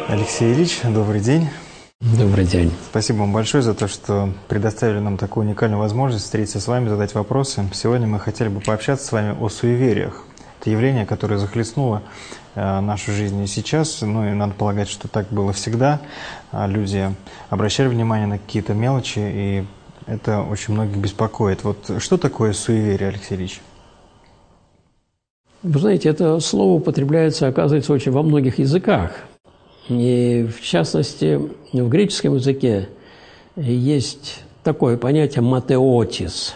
Алексей Ильич, добрый день. Добрый день. Спасибо вам большое за то, что предоставили нам такую уникальную возможность встретиться с вами, задать вопросы. Сегодня мы хотели бы пообщаться с вами о суевериях. Это явление, которое захлестнуло нашу жизнь и сейчас, и надо полагать, что так было всегда. Люди обращали внимание на какие-то мелочи, и это очень многих беспокоит. Вот что такое суеверие, Алексей Ильич? Вы знаете, это слово употребляется, оказывается, очень во многих языках. И, в частности, в греческом языке есть такое понятие «матеотис».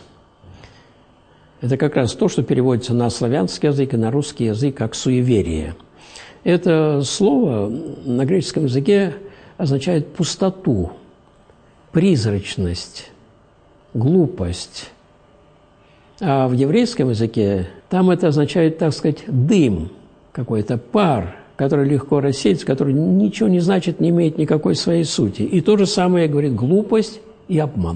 Это как раз то, что переводится на славянский язык и на русский язык как «суеверие». Это слово на греческом языке означает пустоту, призрачность, глупость. А в еврейском языке там это означает, так сказать, дым, какой-то пар, который легко рассеется, который ничего не значит, не имеет никакой своей сути. И то же самое говорит глупость и обман.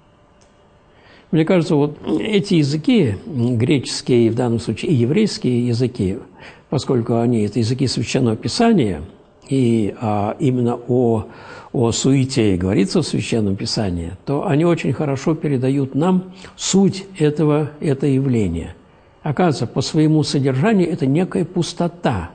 Мне кажется, вот эти языки, греческие в данном случае и еврейские языки, поскольку они это языки Священного Писания, и именно о суете говорится в Священном Писании, то они очень хорошо передают нам суть этого явления. Оказывается, по своему содержанию это некая пустота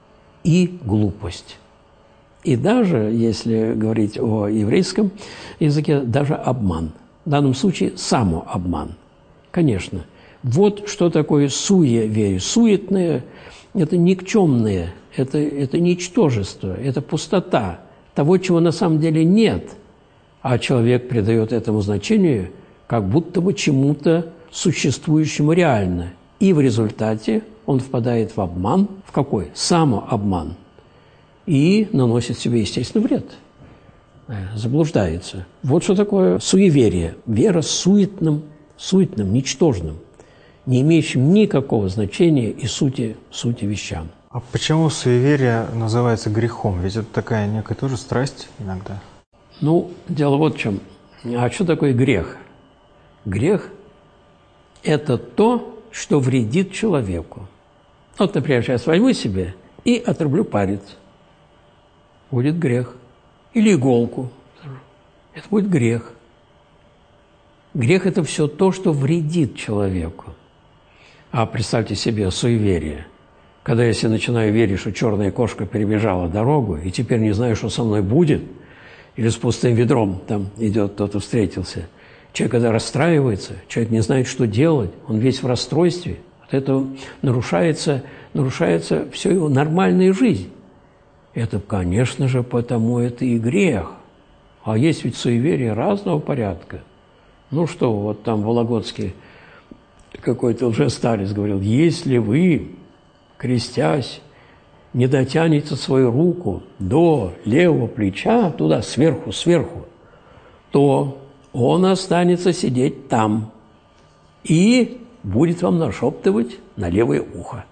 и глупость. И даже, если говорить о еврейском языке, даже обман. В данном случае самообман. Конечно. Вот что такое суеверие. Суетное – это никчемное, это ничтожество, это пустота того, чего на самом деле нет. А человек придает этому значению как будто бы чему-то существующему реально. И в результате он впадает в обман. В какой? Самообман. И наносит себе, естественно, вред. Заблуждается. Вот что такое суеверие. Вера суетным, ничтожным, не имеющим никакого значения и сути вещам. А почему суеверие называется грехом? Ведь это такая некая тоже страсть иногда. Дело вот в чем. А что такое грех? Грех – это то, что вредит человеку. Вот, например, сейчас возьму себе и отрублю палец. Будет грех. Или иголку. Это будет грех. Грех – это все то, что вредит человеку. А представьте себе суеверие. Когда я себе начинаю верить, что черная кошка перебежала дорогу, и теперь не знаю, что со мной будет, или с пустым ведром там идет кто-то встретился. Человек, когда расстраивается, человек не знает, что делать, он весь в расстройстве. От этого нарушается все его нормальная жизнь. Это, конечно же, потому это и грех. А есть ведь суеверия разного порядка. Вот там Вологодский какой-то лжестарец говорил, если вы, крестясь, не дотянете свою руку до левого плеча, туда, сверху, то он останется сидеть там и будет вам нашептывать на левое ухо.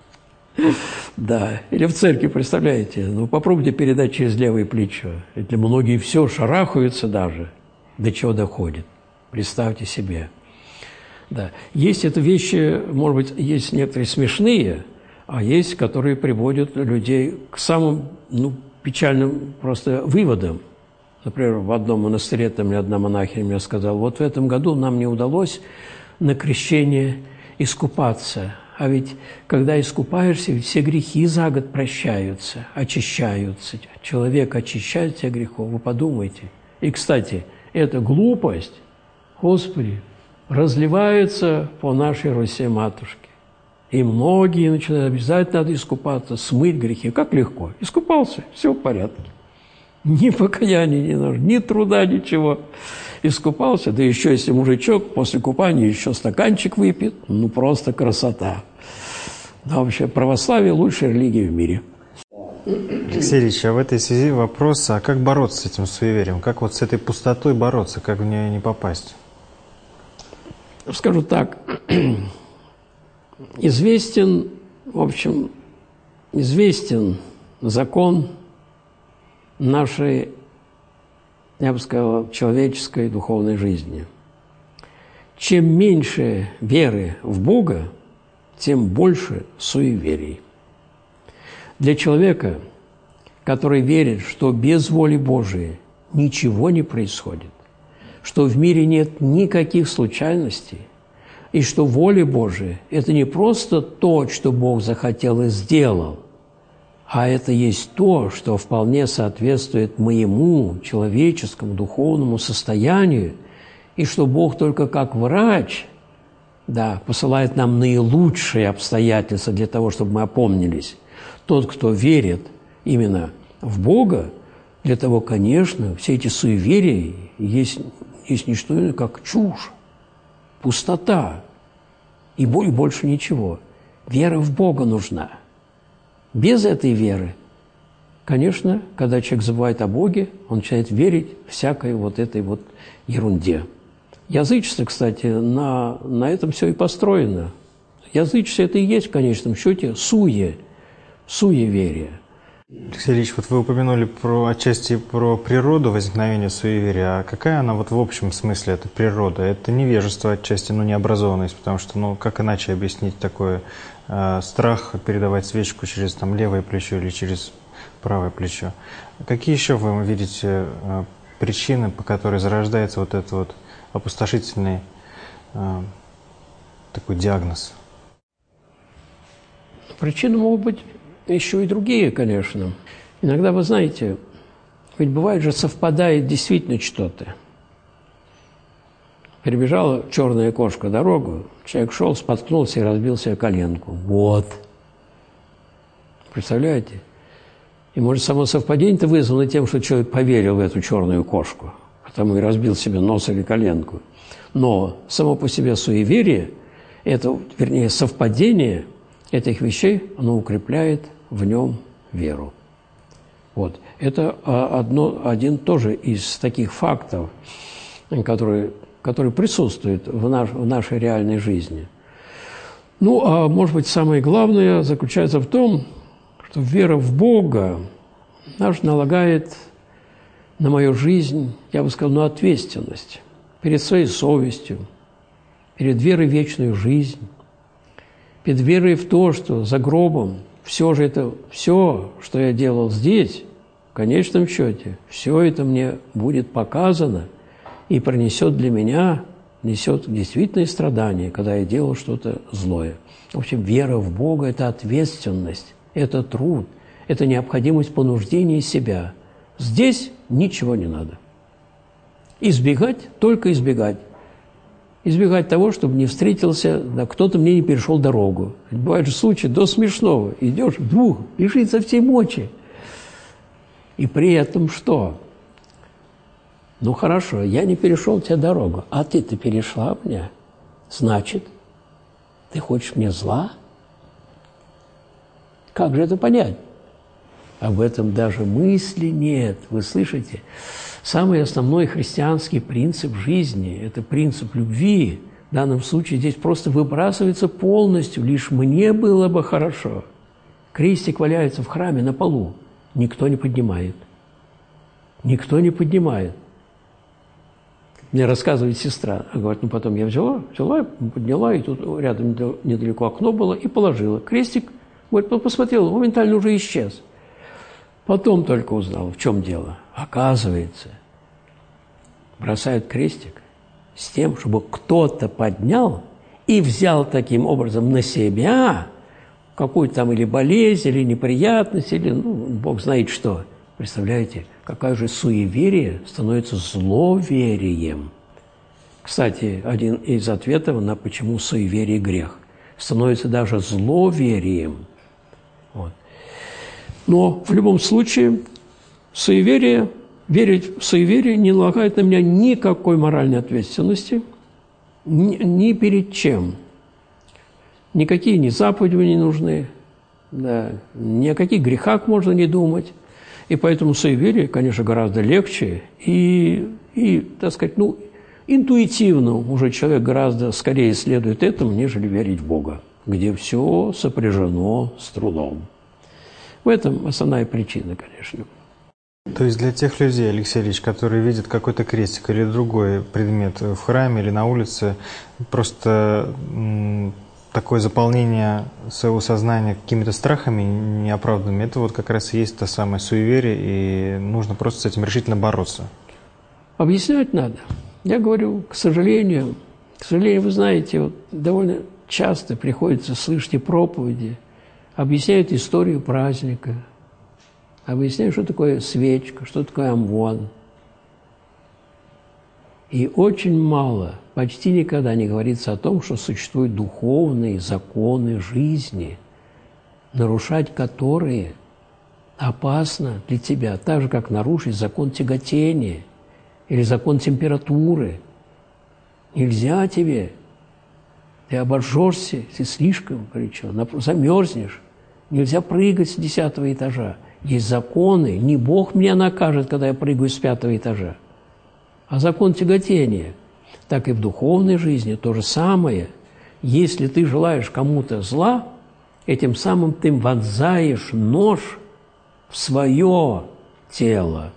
Да, или в церкви, представляете, попробуйте передать через левое плечо. Это многие все шарахаются даже, до чего доходит. Представьте себе. Да, есть это вещи, может быть, есть некоторые смешные, а есть, которые приводят людей к самым, печальным просто выводам. Например, в одном монастыре там мне одна монахиня мне сказала, вот в этом году нам не удалось на крещение искупаться. А ведь, когда искупаешься, ведь все грехи за год прощаются, очищаются. Человек очищает от грехов, вы подумайте. И, кстати, эта глупость, Господи, разливается по нашей Руси-матушке. И многие начинают, обязательно надо искупаться, смыть грехи. Как легко. Искупался, все в порядке. Ни покаяния не нужно, ни труда, ничего. Искупался, да еще если мужичок после купания еще стаканчик выпьет, просто красота. Да, вообще, православие – лучшая религия в мире. Алексей Ильич, а в этой связи вопрос, а как бороться с этим суеверием? Как вот с этой пустотой бороться, как в нее не попасть? Скажу так, известен закон нашей, я бы сказал, человеческой духовной жизни. Чем меньше веры в Бога, тем больше суеверий. Для человека который верит, что без воли Божией ничего не происходит, что в мире нет никаких случайностей, и что воля Божия – это не просто то, что Бог захотел и сделал, а это есть то, что вполне соответствует моему человеческому духовному состоянию, и что Бог только как врач, посылает нам наилучшие обстоятельства для того, чтобы мы опомнились. Тот, кто верит именно в Бога, для того, конечно, все эти суеверия есть не что иное, как чушь, пустота и больше ничего. Вера в Бога нужна. Без этой веры, конечно, когда человек забывает о Боге, он начинает верить всякой вот этой вот ерунде. Язычество, кстати, на этом все и построено. Язычество – это и есть, в конечном счете, суеверие. Алексей Ильич, вот вы упомянули отчасти про природу возникновения суеверия. А какая она вот в общем смысле, эта природа? Это невежество отчасти, необразованность, потому что, как иначе объяснить такое страх передавать свечку через левое плечо или через правое плечо? Какие еще вы видите причины, по которой зарождается вот этот вот опустошительный такой диагноз? Причины могут быть еще и другие, конечно. Иногда, вы знаете, ведь бывает же совпадает действительно что-то. Перебежала черная кошка дорогу, человек шел, споткнулся и разбил себе коленку. Вот. Представляете? И, может, само совпадение-то вызвано тем, что человек поверил в эту черную кошку, потому и разбил себе нос или коленку. Но само по себе суеверие, совпадение этих вещей, оно укрепляет в нем веру. Вот. Это один тоже из таких фактов, который присутствует в нашей реальной жизни. А может быть, самое главное заключается в том, что вера в Бога налагает на мою жизнь, я бы сказал, ответственность перед своей совестью, перед верой в вечную жизнь, перед верой в то, что за гробом все, что я делал здесь, в конечном счете, все это мне будет показано и несет действительные страдания, когда я делал что-то злое. В общем, вера в Бога – это ответственность, это труд, это необходимость понуждения себя. Здесь ничего не надо. Только избегать. Избегать того, чтобы не встретился, кто-то мне не перешел дорогу. Бывают же случаи до смешного. Идешь вдвух, бежит со всей мочи. И при этом что? Хорошо, я не перешел тебе дорогу, а ты-то перешла мне. Значит, ты хочешь мне зла? Как же это понять? Об этом даже мысли нет. Вы слышите? Самый основной христианский принцип жизни – это принцип любви. В данном случае здесь просто выбрасывается полностью. Лишь мне было бы хорошо. Крестик валяется в храме на полу. Никто не поднимает. Никто не поднимает. Мне рассказывает сестра. Она говорит, потом я взяла, подняла, и тут рядом недалеко окно было, и положила. Крестик, говорит, посмотрел, моментально уже исчез. Потом только узнал, в чем дело. Оказывается, бросают крестик с тем, чтобы кто-то поднял и взял таким образом на себя какую-то или болезнь, или неприятность, или, Бог знает что. Представляете, какое же суеверие становится зловерием. Кстати, один из ответов на почему суеверие грех. Становится даже зловерием. Вот. Но в любом случае верить в суеверие не налагает на меня никакой моральной ответственности, ни перед чем. Никакие ни заповеди не нужны, ни о каких грехах можно не думать. И поэтому суеверие, конечно, гораздо легче. И так сказать, интуитивно уже человек гораздо скорее следует этому, нежели верить в Бога, где все сопряжено с трудом. В этом основная причина, конечно. То есть для тех людей, Алексей Ильич, которые видят какой-то крестик или другой предмет в храме или на улице, просто такое заполнение своего сознания какими-то страхами неоправданными, это вот как раз и есть то самое суеверие, и нужно просто с этим решительно бороться. Объяснять надо. Я говорю, к сожалению, вы знаете, вот довольно часто приходится слышать и проповеди, объясняют историю праздника, объясняют, что такое свечка, что такое амвон. И очень мало, почти никогда не говорится о том, что существуют духовные законы жизни, нарушать которые опасно для тебя, так же, как нарушить закон тяготения или закон температуры. Нельзя тебе. Ты обожжешься, ты слишком горячо, замерзнешь. Нельзя прыгать с 10-го этажа. Есть законы. Не Бог меня накажет, когда я прыгаю с 5-го этажа, а закон тяготения. Так и в духовной жизни то же самое. Если ты желаешь кому-то зла, этим самым ты вонзаешь нож в свое тело.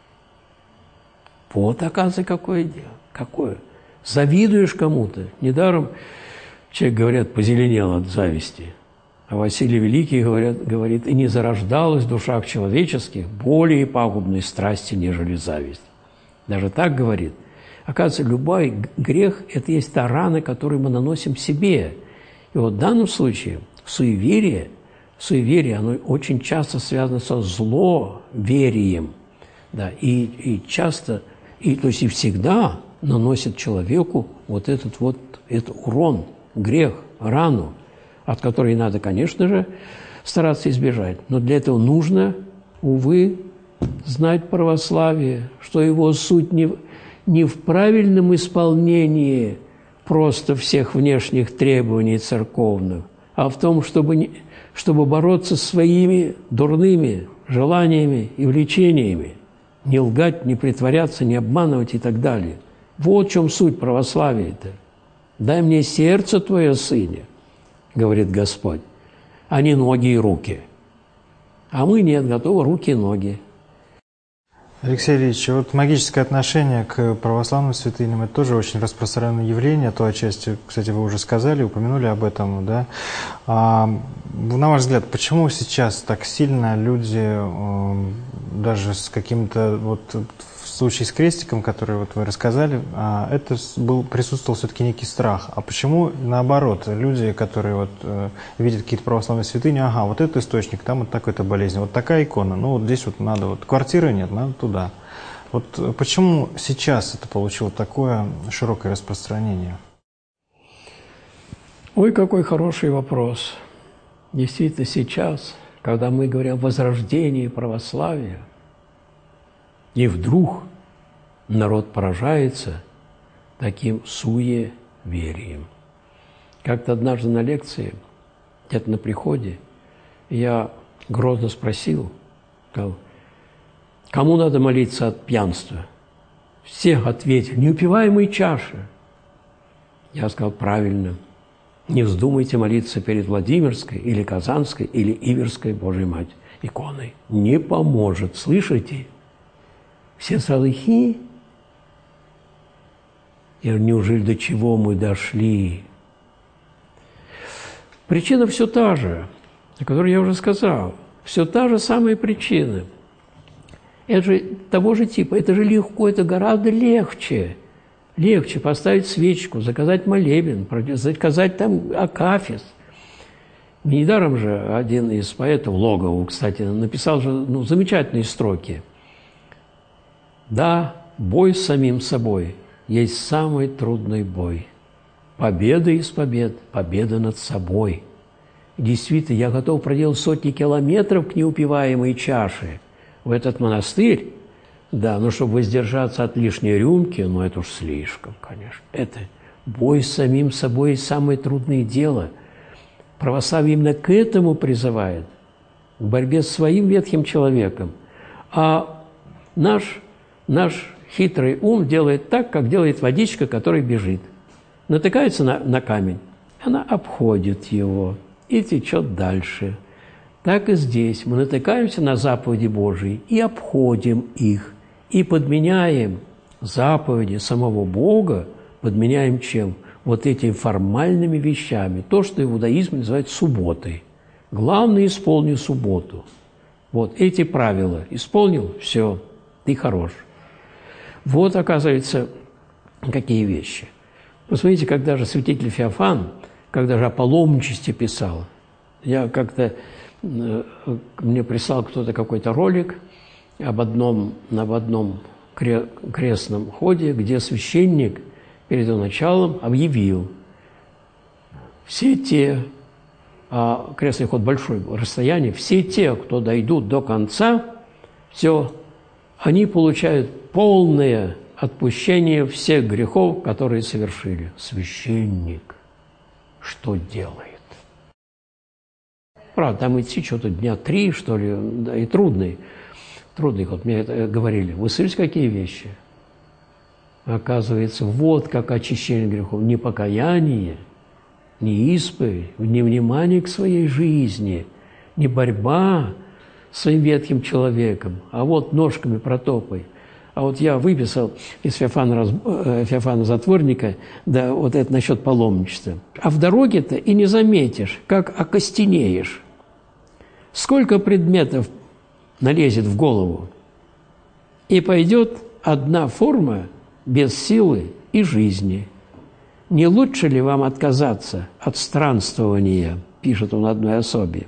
Вот, оказывается, какое дело. Какое? Завидуешь кому-то. Недаром человек, говорят, позеленел от зависти. А Василий Великий говорит, и не зарождалась в душах человеческих более пагубной страсти, нежели зависть. Даже так говорит. Оказывается, любой грех – это есть та рана, которую мы наносим себе. И вот в данном случае суеверие, оно очень часто связано со зловерием. Да, и часто, то есть и всегда наносит человеку вот этот урон, грех, рану, от которой надо, конечно же, стараться избежать. Но для этого нужно, увы, знать православие, что его суть не в правильном исполнении просто всех внешних требований церковных, а в том, чтобы бороться с своими дурными желаниями и влечениями, не лгать, не притворяться, не обманывать и так далее. Вот в чем суть православия-то. «Дай мне сердце твое, сыне», – говорит Господь, – а не ноги и руки. А мы нет, готовы руки и ноги. Алексей Ильич, вот магическое отношение к православным святыням – это тоже очень распространенное явление, то отчасти, кстати, вы уже сказали, упомянули об этом, да? На ваш взгляд, почему сейчас так сильно люди, даже с каким-то, вот в случае с крестиком, который вот вы рассказали, это присутствовал все-таки некий страх. А почему наоборот, люди, которые вот видят какие-то православные святыни, ага, вот этот источник, там вот такая-то болезнь, вот такая икона, ну вот здесь вот надо, вот квартиры нет, надо туда. Вот почему сейчас это получило такое широкое распространение? Ой, какой хороший вопрос. Действительно, сейчас, когда мы говорим о возрождении православия, и вдруг народ поражается таким суеверием. Как-то однажды на лекции, где-то на приходе, я грозно спросил, сказал, кому надо молиться от пьянства? Все ответили, неупиваемой чаши. Я сказал, правильно, не вздумайте молиться перед Владимирской или Казанской или Иверской Божьей Мать иконой. Не поможет, слышите? Все сразу хи. Я говорю, неужели до чего мы дошли? Причина все та же, о которой я уже сказал. Все та же самая причина. Это же того же типа, это же легко, это гораздо легче. Легче поставить свечку, заказать молебен, заказать там акафист. Недаром же один из поэтов, Логов, кстати, написал же замечательные строки. Да, бой с самим собой есть самый трудный бой. Победа из побед, победа над собой. Действительно, я готов проделать сотни километров к неупиваемой чаше в этот монастырь, да, но чтобы воздержаться от лишней рюмки, это уж слишком, конечно. Это бой с самим собой – самое трудное дело. Православие именно к этому призывает, к борьбе с своим ветхим человеком. А наш хитрый ум делает так, как делает водичка, которая бежит. Натыкается на камень, она обходит его и течет дальше. Так и здесь мы натыкаемся на заповеди Божии и обходим их. И подменяем заповеди самого Бога, подменяем чем? вот этими формальными вещами. То, что в иудаизме называют субботой. Главное, исполни субботу. Вот эти правила. Исполнил – все, ты хорош. Вот, оказывается, какие вещи. Посмотрите, когда же святитель Феофан, когда же о паломничестве писал, я как-то, мне прислал кто-то какой-то ролик об одном крестном ходе, где священник перед его началом объявил, все те, крестный ход большое расстояние, все те, кто дойдут до конца, все, они получают полное отпущение всех грехов, которые совершили. Священник что делает? Правда, там идти что-то дня 3, что ли, да, и трудный ход. Мне это говорили. Вы слышите, какие вещи? Оказывается, вот как очищение грехов. Не покаяние, не исповедь, не внимание к своей жизни, не борьба с своим ветхим человеком, а вот ножками протопай. А вот я выписал из Феофана Затворника, да, вот это насчет паломничества. А в дороге-то и не заметишь, как окостенеешь. Сколько предметов налезет в голову, и пойдет одна форма без силы и жизни. Не лучше ли вам отказаться от странствования, пишет он одной особе.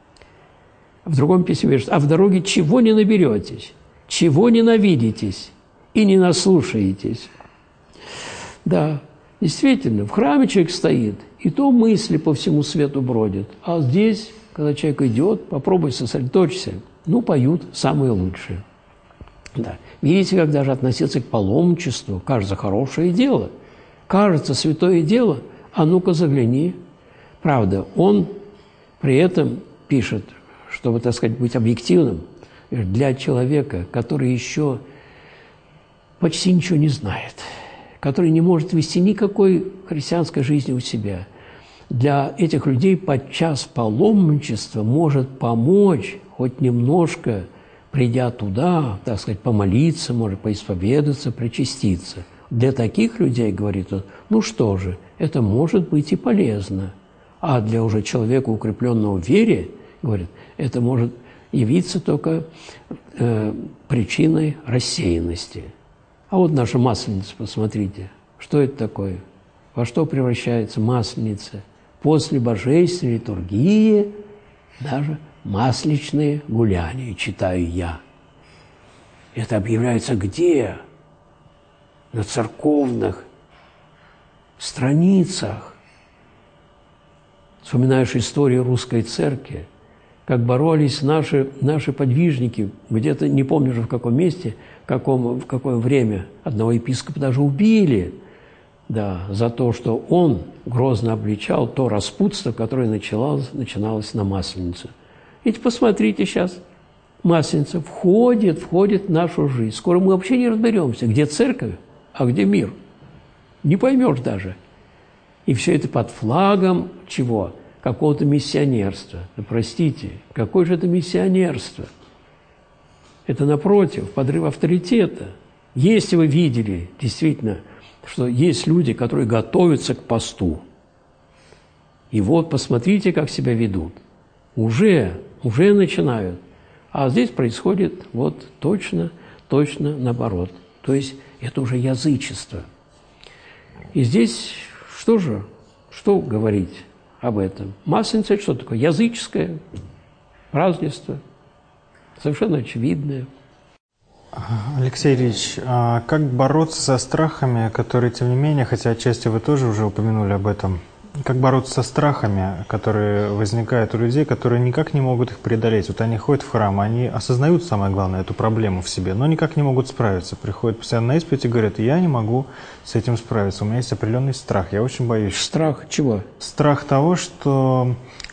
В другом письме пишет, а в дороге чего не наберетесь, чего ненавидитесь и не наслушаетесь. Да, действительно, в храме человек стоит, и то мысли по всему свету бродят. А здесь, когда человек идет, попробуй сосредоточься, ну, поют самые лучшие. Да. Видите, как даже относиться к паломничеству, кажется, хорошее дело. Кажется, святое дело, а ну-ка загляни. Правда, он при этом пишет, чтобы, так сказать, быть объективным, для человека, который еще почти ничего не знает, который не может вести никакой христианской жизни у себя, для этих людей подчас паломничество может помочь хоть немножко, придя туда, так сказать, помолиться, может поисповедаться, причаститься. Для таких людей, говорит он, ну что же, это может быть и полезно. А для уже человека, укрепленного в вере, говорит, это может явиться только причиной рассеянности. А вот наша масленица, посмотрите, что это такое? Во что превращается масленица? После божественной литургии даже масличные гуляния, читаю я. Это объявляется где? На церковных страницах. Вспоминаешь историю русской церкви, как боролись наши подвижники, где-то, не помню уже в каком месте, в какое время, одного епископа даже убили, да, за то, что он грозно обличал то распутство, которое начиналось на Масленицу. Ведь посмотрите сейчас, Масленица входит в нашу жизнь. Скоро мы вообще не разберемся, где церковь, а где мир. Не поймешь даже. И все это под флагом чего? Какого-то миссионерства. Да простите, какое же это миссионерство? Это, напротив, подрыв авторитета. Если вы видели, действительно, что есть люди, которые готовятся к посту, и вот посмотрите, как себя ведут. Уже начинают. А здесь происходит вот точно наоборот. То есть это уже язычество. И здесь что говорить об этом? Масленица – что такое? Языческое празднество, совершенно очевидное. Алексей Ильич, а как бороться со страхами, которые, тем не менее, хотя отчасти вы тоже уже упомянули об этом, как бороться со страхами, которые возникают у людей, которые никак не могут их преодолеть? Вот они ходят в храм, они осознают, самое главное, эту проблему в себе, но никак не могут справиться. Приходят постоянно на исповедь и говорят, я не могу с этим справиться, у меня есть определенный страх, я очень боюсь. Страх чего? Страх того, что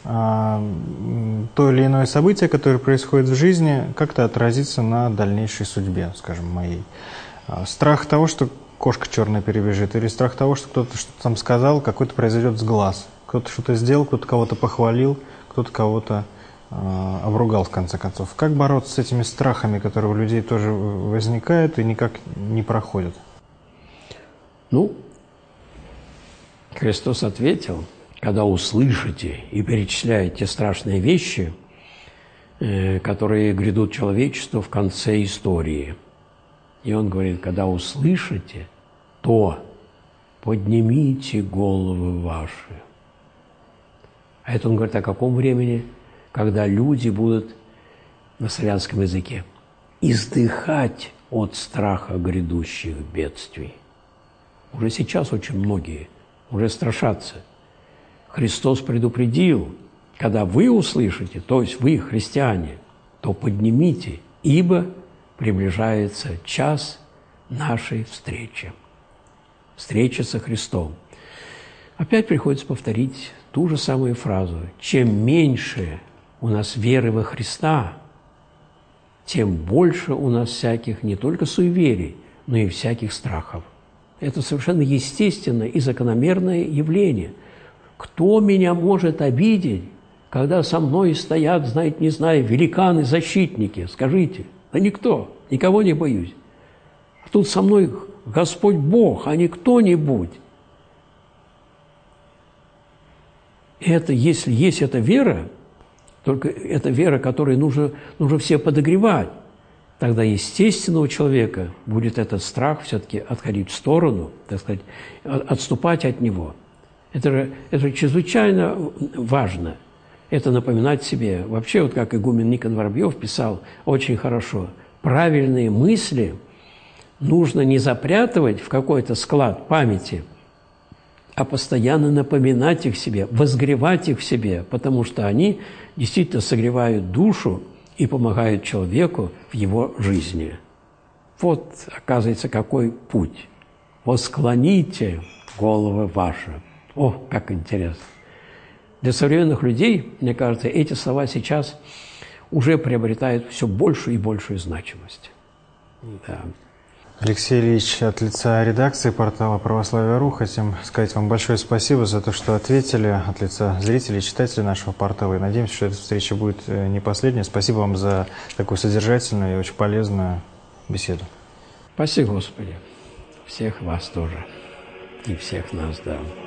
то или иное событие, которое происходит в жизни, как-то отразится на дальнейшей судьбе, скажем, моей. Страх того, что кошка черная перебежит, или страх того, что кто-то что-то там сказал, какой-то произойдет сглаз. Кто-то что-то сделал, кто-то кого-то похвалил, кто-то кого-то обругал, в конце концов. Как бороться с этими страхами, которые у людей тоже возникают и никак не проходят? Ну, Христос ответил: когда услышите и перечисляете страшные вещи, которые грядут человечеству в конце истории. И Он говорит: когда услышите, то поднимите головы ваши. А это Он говорит о каком времени? Когда люди будут на славянском языке издыхать от страха грядущих бедствий. Уже сейчас очень многие уже страшатся. Христос предупредил: когда вы услышите, то есть вы, христиане, то поднимите, ибо приближается час нашей встречи. Встреча со Христом. Опять приходится повторить ту же самую фразу. Чем меньше у нас веры во Христа, тем больше у нас всяких не только суеверий, но и всяких страхов. Это совершенно естественное и закономерное явление. Кто меня может обидеть, когда со мной стоят, знаете, не знаю, великаны-защитники? Скажите. Да никто, никого не боюсь. А тут со мной Господь Бог, а не кто-нибудь. Это, если есть эта вера, только эта вера, которой нужно все подогревать, тогда естественно у человека будет этот страх все-таки отходить в сторону, так сказать, отступать от него. Это чрезвычайно важно. Это напоминать себе. Вообще, вот как игумен Никон Воробьев писал очень хорошо, правильные мысли нужно не запрятывать в какой-то склад памяти, а постоянно напоминать их себе, возгревать их в себе, потому что они действительно согревают душу и помогают человеку в его жизни. Вот, оказывается, какой путь. «Восклоните головы ваши». О, как интересно. Для современных людей, мне кажется, эти слова сейчас уже приобретают все большую и большую значимость. Да. Алексей Ильич, от лица редакции портала «Православие.ру» хотим сказать вам большое спасибо за то, что ответили от лица зрителей, читателей нашего портала. И надеемся, что эта встреча будет не последняя. Спасибо вам за такую содержательную и очень полезную беседу. Спасибо, Господи. Всех вас тоже. И всех нас, да.